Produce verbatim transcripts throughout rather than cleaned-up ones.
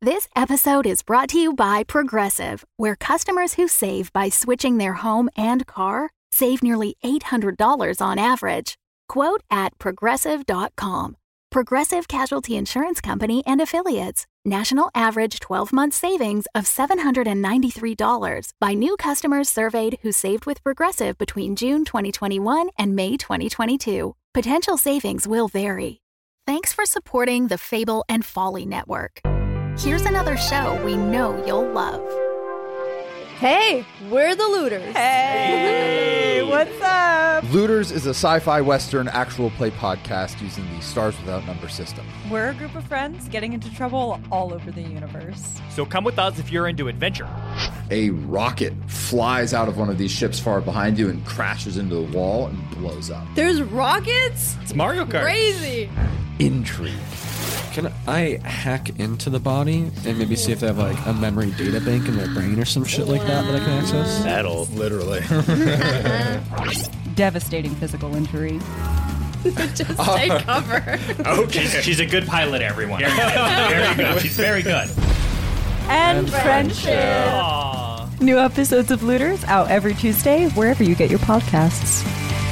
This episode is brought to you by Progressive, where customers who save by switching their home and car save nearly eight hundred dollars on average. Quote at progressive dot com. Progressive Casualty Insurance Company and Affiliates. National average twelve-month savings of seven hundred ninety-three dollars by new customers surveyed who saved with Progressive between June twenty twenty-one and May twenty twenty-two. Potential savings will vary. Thanks for supporting the Fable and Folly Network. Here's another show we know you'll love. Hey, we're the Looters. Hey, what's up? Looters is a sci-fi western actual play podcast using the Stars Without Number system. We're a group of friends getting into trouble all over the universe. So come with us if you're into adventure. A rocket flies out of one of these ships far behind you and crashes into the wall and blows up. There's rockets? It's Mario Kart. Crazy. Intrigue. Can I hack into the body and maybe see if they have like a memory data bank in their brain or some shit like that that I can access? That'll Literally. Devastating physical injury. Just take cover. Okay. She's, she's a good pilot, everyone. Very good. She's very good. And, And friendship. friendship. Aww. New episodes of Looters out every Tuesday, wherever you get your podcasts.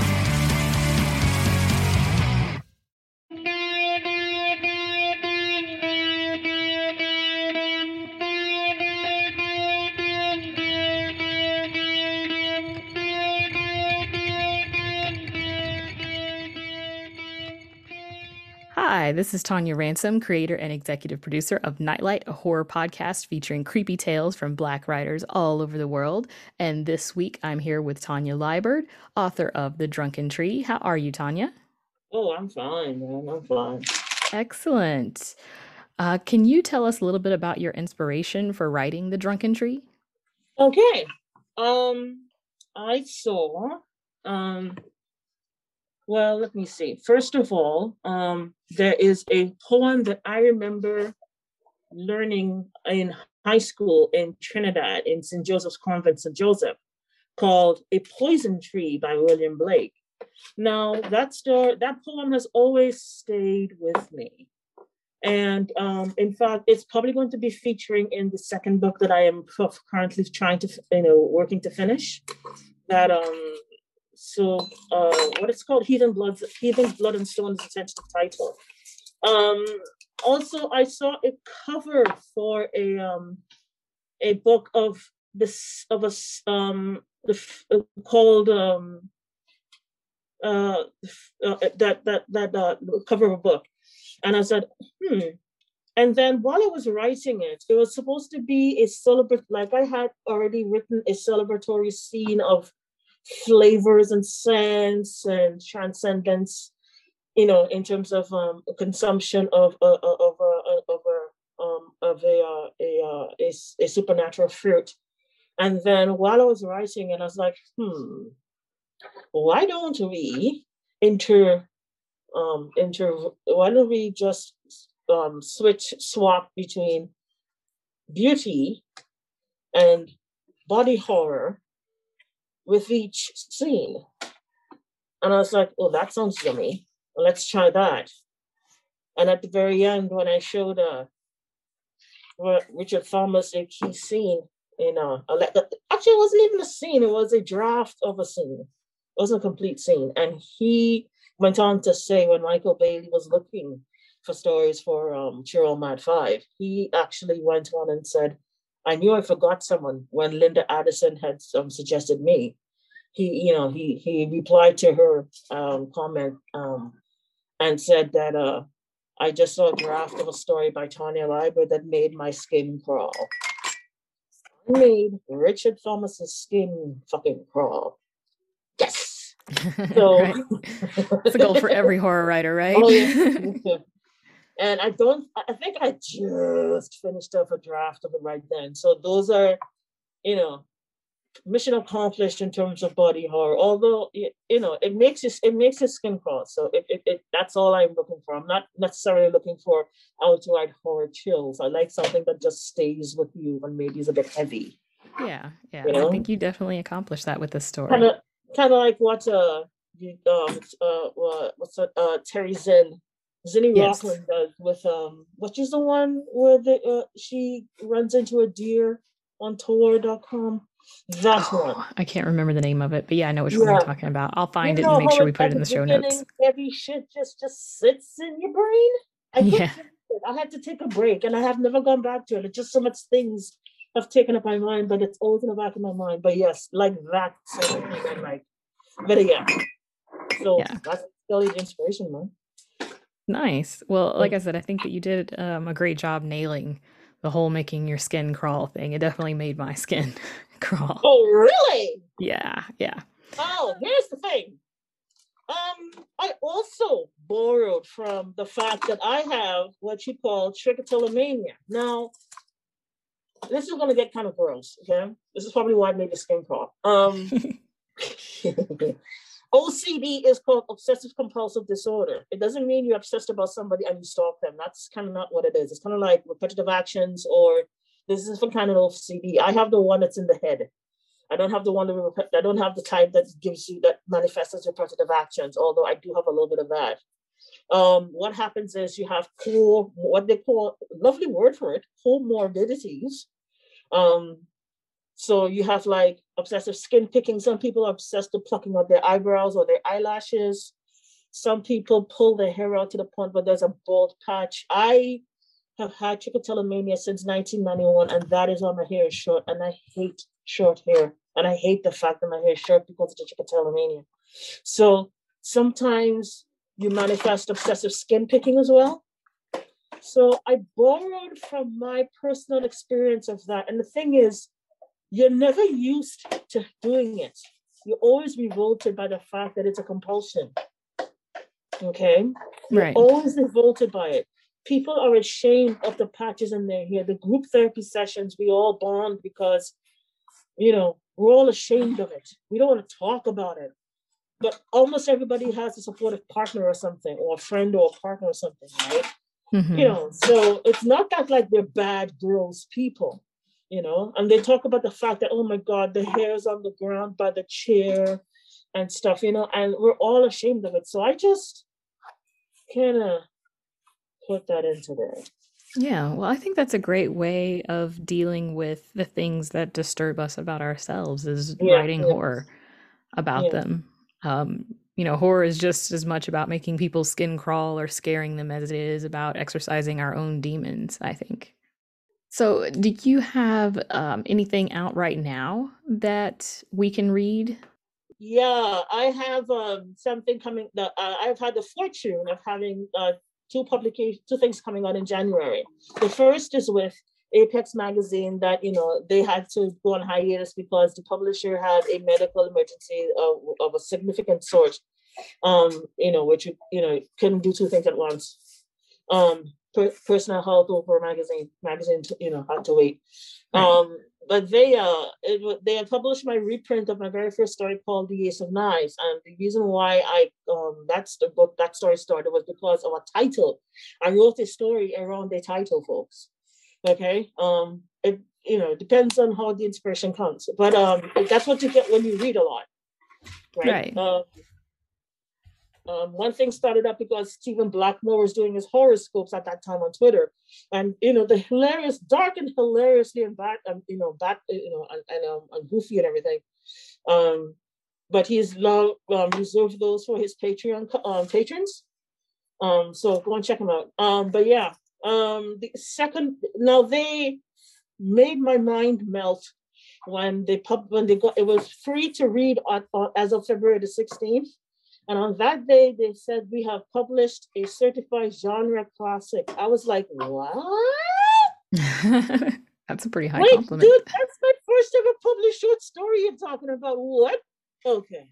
Hi, this is Tanya Ransom, creator and executive producer of Nightlight, a horror podcast featuring creepy tales from Black writers all over the world. And this week, I'm here with Tanya Liebert, author of The Drunken Tree. How are you, Tanya? Oh, I'm fine, man. I'm fine. Excellent. Uh, can you tell us a little bit about your inspiration for writing The Drunken Tree? Okay. Um, I saw, um, well, let me see. First of all, um, there is a poem that I remember learning in high school in Trinidad, in Saint Joseph's Convent, Saint Joseph, called A Poison Tree by William Blake. Now, that story, that poem has always stayed with me. And um, in fact, it's probably going to be featuring in the second book that I am currently trying to, you know, working to finish. That, um, so uh, what it's called, Heathen Blood, Heathen Blood and Stone is the tentative title. Um, also, I saw a cover for a um, a book of this of a um, the, uh, called um, uh, uh, that that that uh, cover of a book. And I said, hmm. And then while I was writing it, it was supposed to be a celebrate, like I had already written a celebratory scene of flavors and scents and transcendence, you know, in terms of um, consumption of uh, of uh, of a um, of a uh, a, uh, a a supernatural fruit. And then while I was writing it, I was like, hmm, why don't we enter um into why don't we just um switch swap between beauty and body horror with each scene? And I was like, oh, that sounds yummy, let's try that. And at the very end, when I showed uh Richard Thomas a key scene in uh actually it wasn't even a scene, it was a draft of a scene, it wasn't a complete scene. And he went on to say, when Michael Bailey was looking for stories for um, Cheryl Mad Five, he actually went on and said, I knew I forgot someone when Linda Addison had um, suggested me. He, you know, he he replied to her um, comment um, and said that uh, I just saw a draft of a story by Tanya Liebert that made my skin crawl. I made Richard Thomas's skin fucking crawl. Yes. So Right. That's a goal for every horror writer, right? Oh, yeah. And I don't, I think I just finished up a draft of it right then. So those are, you know, mission accomplished in terms of body horror. Although, you know, it makes you, it makes your skin crawl. So it, it, it, that's all I'm looking for. I'm not necessarily looking for outright horror chills. I like something that just stays with you when maybe is a bit heavy. Yeah, yeah. You know? I think you definitely accomplished that with this story. Kind of, kind of like what uh, you, um, uh, uh, what's that, uh, Terry Zinn Zinni Yes. Rockland does with um, what is the one where the uh, she runs into a deer on Tor dot com. That one. Oh, I can't remember the name of it, but yeah, I know which one Yeah. you're talking about. I'll find You it and know make how sure we at put it at in the the show beginning, notes. heavy shit just just sits in your brain. I couldn't Yeah. finish it. I had to take a break, and I have never gone back to it. It's just so much things have taken up my mind, but it's always in the back of my mind. But yes, like that sort of thing, I like. But yeah, so Yeah. that's really the inspiration, man. Nice. Well, like I said, I think that you did um, a great job nailing the whole making your skin crawl thing. It definitely made my skin crawl. Oh, really? Yeah, yeah. Oh, here's the thing. Um, I also borrowed from the fact that I have what you call trichotillomania. Now, this is going to get kind of gross, okay? This is probably why I made the skin crawl. Um, O C D is called obsessive compulsive disorder. It doesn't mean you're obsessed about somebody and you stalk them. That's kind of not what it is. It's kind of like repetitive actions, or this is different kind of O C D. I have the one that's in the head. I don't have the one that I don't have the type that gives you that manifests as repetitive actions, although I do have a little bit of that. Um, what happens is you have core, what they call, lovely word for it, comorbidities. Um, so you have like obsessive skin picking. Some people are obsessed with plucking out their eyebrows or their eyelashes. Some people pull their hair out to the point where there's a bald patch. I have had trichotillomania since nineteen ninety-one, and that is why my hair is short, and I hate short hair. And I hate the fact that my hair is short because of the trichotillomania. So sometimes you manifest obsessive skin picking as well. So I borrowed from my personal experience of that. And the thing is, you're never used to doing it. You're always revolted by the fact that it's a compulsion. Okay? You're Right. always revolted by it. People are ashamed of the patches in their hair. The group therapy sessions, we all bond because, you know, we're all ashamed of it. We don't want to talk about it. But almost everybody has a supportive partner or something, or a friend or a partner or something, right? Mhm. You know, so it's not that like they're bad, gross people, you know? And they talk about the fact that, oh my God, the hair's on the ground by the chair and stuff, you know, and we're all ashamed of it. So I just kind of put that into there. Yeah, well, I think that's a great way of dealing with the things that disturb us about ourselves is Yeah, writing yeah. horror about Yeah. them. Um, you know, horror is just as much about making people's skin crawl or scaring them as it is about exercising our own demons, I think. So, do you have um, anything out right now that we can read? Yeah, I have um, something coming. That uh, I've had the fortune of having uh, two publications, two things coming out in January. The first is with Apex Magazine, that you know they had to go on hiatus because the publisher had a medical emergency of, of a significant sort. Um, you know, which you know couldn't do two things at once. Um, per- personal health over magazine, magazine, you know, had to wait. Right. Um, but they uh it, wa- they had published my reprint of my very first story called The Ace of Knives, and the reason why I um that's the book that story started was because of a title. I wrote a story around the title, folks. Okay, um, it you know depends on how the inspiration comes, but um that's what you get when you read a lot, right? Right. Um, um, one thing started up because Stephen Blackmore was doing his horoscopes at that time on Twitter, and you know the hilarious, dark and hilariously and bad, um, you know, bad, you know, and, and, um, and goofy and everything. Um, but he's now um, reserved those for his Patreon um, patrons. Um, so go and check him out. Um, but yeah, um, the second now they made my mind melt when they pub when they got it was free to read on, on, as of February the sixteenth. And on that day, they said, we have published a certified genre classic. I was like, what? That's a pretty high Wait, compliment. dude, that's my first ever published short story you're talking about. What? Okay.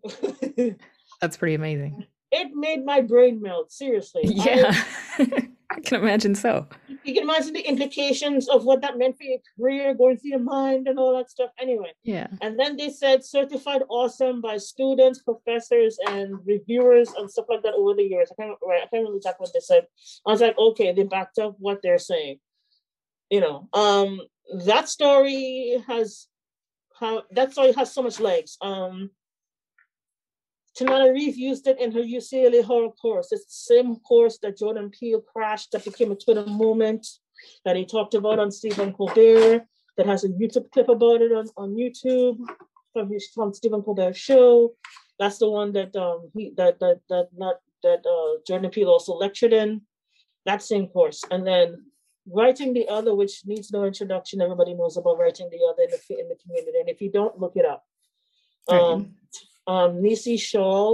That's pretty amazing. It made my brain melt, seriously. Yeah, I can imagine so. I, you can imagine the implications of what that meant for your career, going through your mind and all that stuff. Anyway. Yeah. And then they said certified awesome by students, professors, and reviewers and stuff like that over the years. I can't, right, I can't really talk what they said. I was like, okay, they backed up what they're saying. You know, um, that story has how that story has so much legs. Um, Tanana Reeve used it in her U C L A horror course. It's the same course that Jordan Peele crashed, that became a Twitter moment, that he talked about on Stephen Colbert, that has a YouTube clip about it on, on YouTube from his from Stephen Colbert's show. That's the one that um he that that that not that uh Jordan Peele also lectured in. That same course. And then Writing the Other, which needs no introduction. Everybody knows about Writing the Other in the in the community. And if you don't, look it up. Right. Um um Nisi Shaw.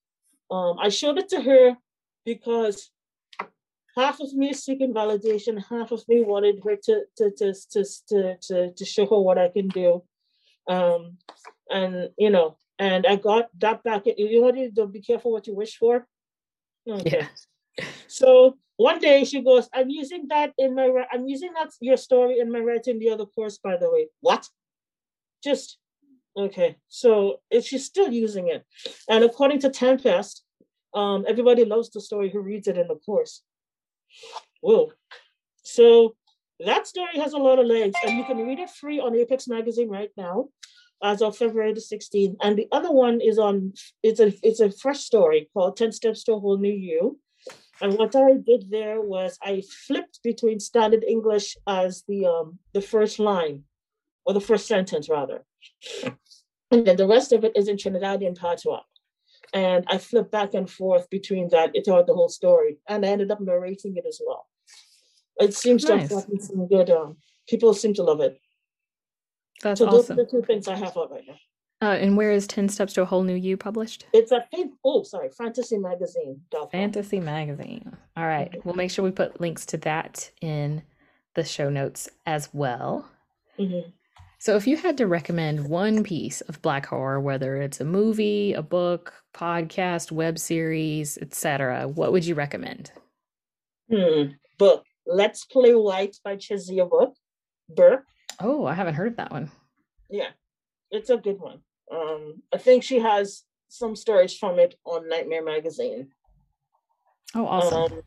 Um I showed it to her because half of me is seeking validation, half of me wanted her to to to to to to, to show her what I can do. Um and you know, and I got that back. You want to be careful what you wish for. Okay. Yeah. So one day she goes, I'm using that in my I'm using that your story in my Writing the Other course, by the way. What? Just okay. So if she's still using it. And according to Tempest, um, everybody loves the story who reads it in the course. Whoa. So that story has a lot of legs, and you can read it free on Apex Magazine right now, as of February the sixteenth. And the other one is on, it's a it's a fresh story called ten Steps to a Whole New You. And what I did there was I flipped between standard English as the um the first line, or the first sentence rather. And then the rest of it is in Trinidadian patois. And I flipped back and forth between that throughout the whole story. And I ended up narrating it as well. It seems to Nice. have gotten some good, um, people seem to love it. That's So those awesome. are the two things I have out right now. Uh, and where is ten Steps to a Whole New You published? It's a thing. Oh, sorry, fantasy magazine. Fantasy Magazine. All right. We'll make sure we put links to that in the show notes as well. Mm-hmm. So if you had to recommend one piece of Black horror, whether it's a movie, a book, podcast, web series, et cetera, what would you recommend? Hmm. Book. Let's Play White by Chizia Book. Burke. Oh, I haven't heard of that one. Yeah, it's a good one. Um, I think she has some stories from it on Nightmare Magazine. Oh, awesome.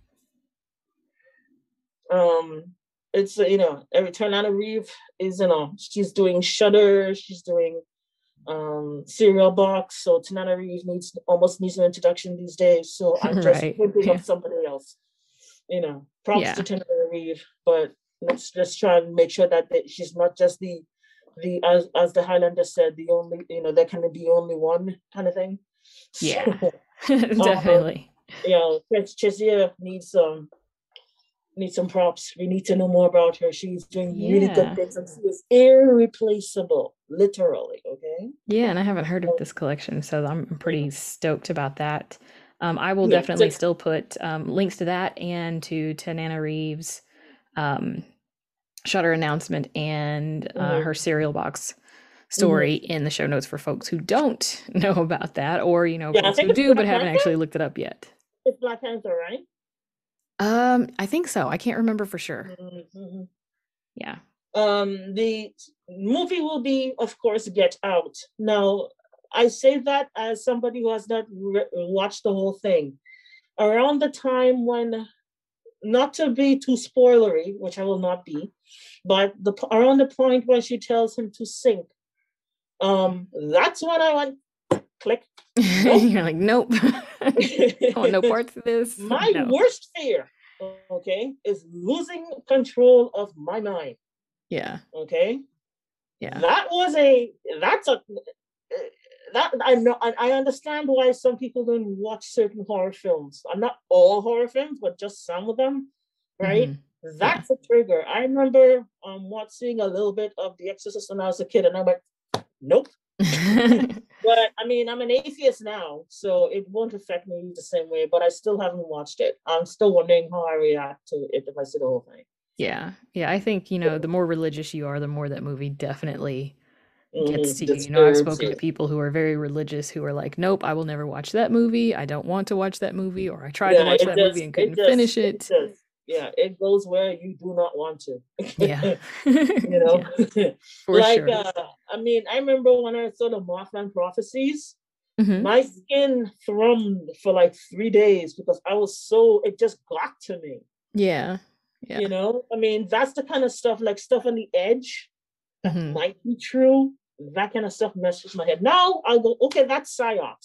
Um, um it's uh, you know, every Tanana Reeve is, you know, she's doing Shudder, she's doing um Serial Box, so Tanana Reeve needs almost needs an introduction these days. So I'm just Right. thinking Yeah. of somebody else. You know, props Yeah. to Tanana Reeve, but let's just try and make sure that they, she's not just the the as as the Highlander said, the only, you know, there can be only one kind of thing. Yeah. So, Definitely. you know, Chizia needs um needs some props. We need to know more about her. She's doing really Yeah. good things, and she is irreplaceable, literally. Okay. Yeah, and I haven't heard of this collection, so I'm pretty stoked about that. Um, I will Yeah, definitely so- still put um, links to that and to Tanana Reeves' um, Shutter announcement and uh, Mhm. her Serial Box story in the show notes for folks who don't know about that, or you know, Yeah, I folks think who it's do but Black haven't Panther. actually looked it up yet. It's Black Panther, right? Um, I think so. I can't remember for sure. Mhm. Yeah. Um, the movie will be, of course, Get Out. Now, I say that as somebody who has not re- watched the whole thing. Around the time when, not to be too spoilery, which I will not be, but the around the point when she tells him to sink, um, that's when I went click. You're like, nope. I want no parts of this. My No. worst fear, okay, is losing control of my mind. Yeah. Okay. Yeah. That was a that's a that I know I, I understand why some people don't watch certain horror films. I'm not all horror films, but just some of them, right? Mhm. That's a trigger. I remember um watching a little bit of The Exorcist when I was a kid, and I went, nope. But I mean, I'm an atheist now, so it won't affect me the same way. But I still haven't watched it. I'm still wondering how I react to it if I see the whole thing. Yeah. Yeah. I think, you know, the more religious you are, the more that movie definitely gets Mhm. to you. You know, I've Disturbs spoken to it. people who are very religious who are like, nope, I will never watch that movie. I don't want to watch that movie. Or I tried to Yeah, watch it that does- movie and it couldn't does- finish it. does. Yeah, it goes where you do not want to. Yeah. You know, for like sure. uh, I mean, I remember when I saw the Mothman Prophecies, Mhm. my skin thrummed for like three days because I was so it just got to me. Yeah. Yeah. You know, I mean, that's the kind of stuff, like stuff on the edge that Mhm. might be true. That kind of stuff messes with my head. Now I'll go, okay, that's psyops.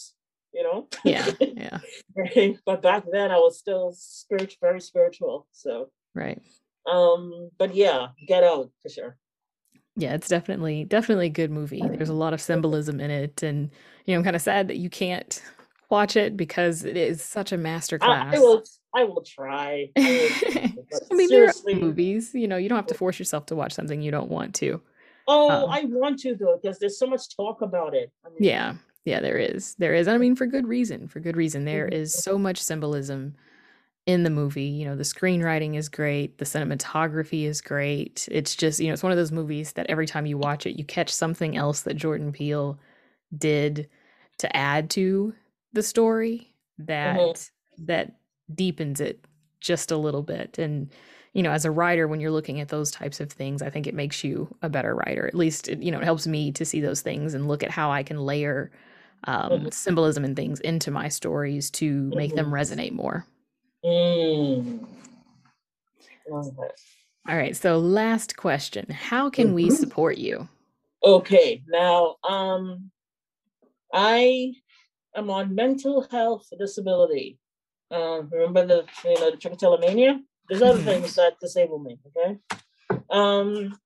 you know? Yeah, yeah. Right? But back then I was still spirit, very spiritual. So, Right. um, but yeah, Get Out for sure. Yeah, it's definitely definitely a good movie. There's a lot of symbolism in it, and you know, I'm kind of sad that you can't watch it because it is such a master I, I class. will, I will try. I, will try, but I mean, there are seriously, movies, you know, you don't have to force yourself to watch something you don't want to. oh, Um, I want to though, because there's so much talk about it. I mean, yeah, yeah, there is. There is. And I mean, for good reason. For good reason. There Mhm. is so much symbolism in the movie. You know, the screenwriting is great, the cinematography is great. It's just, you know, it's one of those movies that every time you watch it, you catch something else that Jordan Peele did to add to the story that Mhm. that deepens it just a little bit. And you know, as a writer, when you're looking at those types of things, I think it makes you a better writer. At least it, you know, it helps me to see those things and look at how I can layer um, Mhm. symbolism and things into my stories to make them Mhm. resonate more. Mm. Okay. All right, so last question. How can we support you? Okay, now um I am on mental health disability. Um, remember the you know the trichotillomania? There's other Mhm. things that disable me. Okay, um,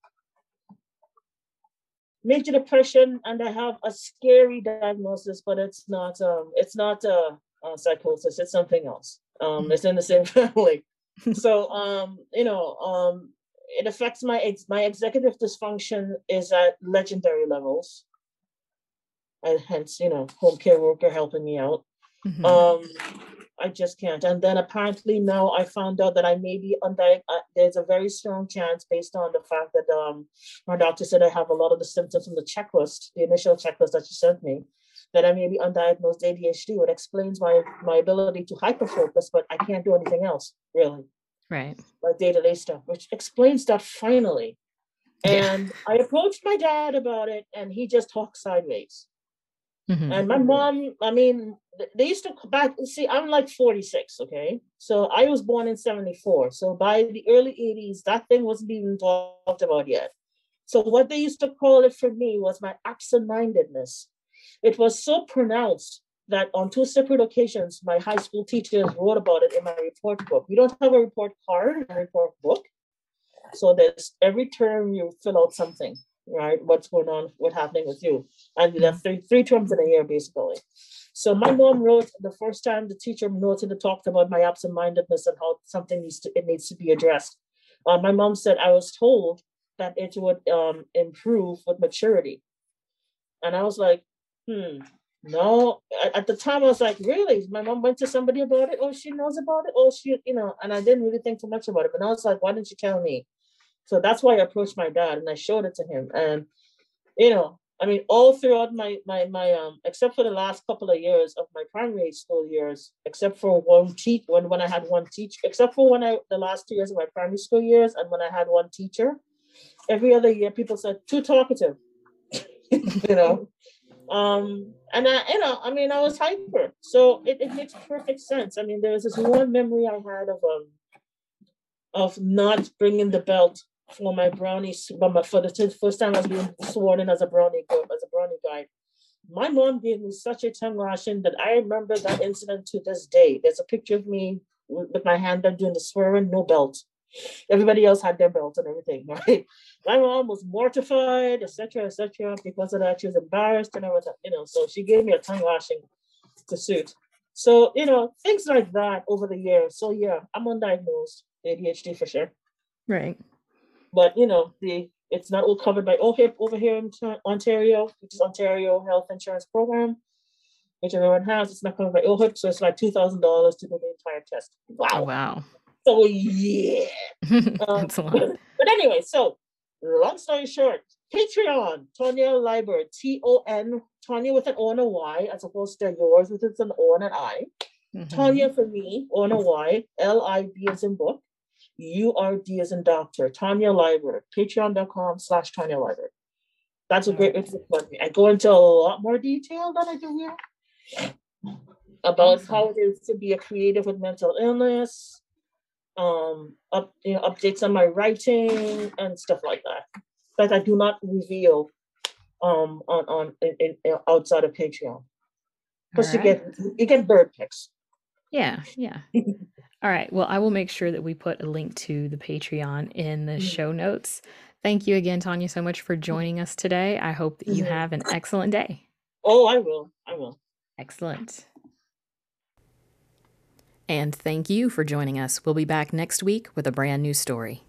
major depression, and I have a scary diagnosis, but it's not um it's not a, a psychosis. It's something else. Um, Mhm. it's in the same family. So um, you know um, it affects my ex- my executive dysfunction is at legendary levels, and hence you know home care worker helping me out. Mhm. Um, I just can't. And then apparently now I found out that I may be undiagnosed. Uh, there's a very strong chance based on the fact that um, my doctor said I have a lot of the symptoms from the checklist, the initial checklist that she sent me, that I may be undiagnosed A D H D, which explains my, my ability to hyperfocus, but I can't do anything else, really, Right. like day-to-day stuff, which explains that finally. Yeah. And I approached my dad about it, and he just talked sideways. Mhm. And my mom, I mean, they used to back. See, I'm like forty-six, okay? So I was born in seventy-four. So by the early eighties, that thing wasn't even talked about yet. So what they used to call it for me was my absent-mindedness. It was so pronounced that on two separate occasions, my high school teachers wrote about it in my report book. We don't have a report card, a report book. So there's every term you fill out something, right? What's going on, what's happening with you. And you have three, three terms in a year, basically. So my mom wrote the first time the teacher noted and talked about my absent-mindedness and how something needs to it needs to be addressed. Uh, my mom said I was told that it would um, improve with maturity. And I was like, hmm, no. At, at the time, I was like, really? My mom went to somebody about it? Oh, she knows about it? Oh, she, you know, and I didn't really think too much about it. But I was like, why didn't you tell me? So that's why I approached my dad and I showed it to him. And, you know, I mean, all throughout my, my, my, um, except for the last couple of years of my primary school years, except for one teach when, when I had one teacher, except for when I, the last two years of my primary school years and when I had one teacher, every other year people said, too talkative, you know? Um, and I, you know, I mean, I was hyper. So it, it makes perfect sense. I mean, there was this one memory I had of, um, of not bringing the belt for my brownie, but my, for the first time I was being sworn in as a brownie girl, as a brownie guy. My mom gave me such a tongue lashing that I remember that incident to this day. There's a picture of me with, with my hand up doing the swearing, no belt. Everybody else had their belts and everything, right? My mom was mortified, et cetera, et cetera. Because of that, she was embarrassed and everything, you know. So she gave me a tongue lashing to suit. So, you know, things like that over the years. So yeah, I'm undiagnosed A D H D for sure. Right. But you know, the it's not all covered by O H I P over here in Ontario, which is Ontario Health Insurance Program, which everyone has. It's not covered by O H I P, so it's like two thousand dollars to do the entire test. Wow. Oh, wow. So yeah. um, That's a lot. But anyway, so long story short, Patreon, Tonya Liber, T O N, Tonya with an O and a Y, as opposed to yours with it's an O and an I. Mhm. Tonya for me, O and a Y, L I B as in book, U R D as in doctor, Tonya Liber, patreon.com slash Tonya Liber. That's a great way to support me. I go into a lot more detail than I do here about Awesome. how it is to be a creative with mental illness, um, up, you know, updates on my writing and stuff like that that I do not reveal um, on on in, in, outside of Patreon. Plus, you right. get you get bird pics. Yeah, yeah. All right. Well, I will make sure that we put a link to the Patreon in the show notes. Thank you again, Tanya, so much for joining us today. I hope that you have an excellent day. Oh, I will. I will. Excellent. And thank you for joining us. We'll be back next week with a brand new story.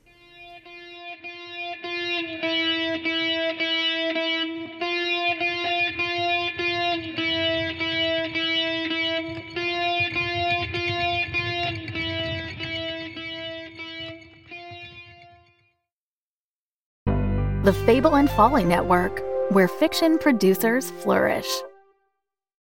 The Fable and Folly Network, where fiction producers flourish.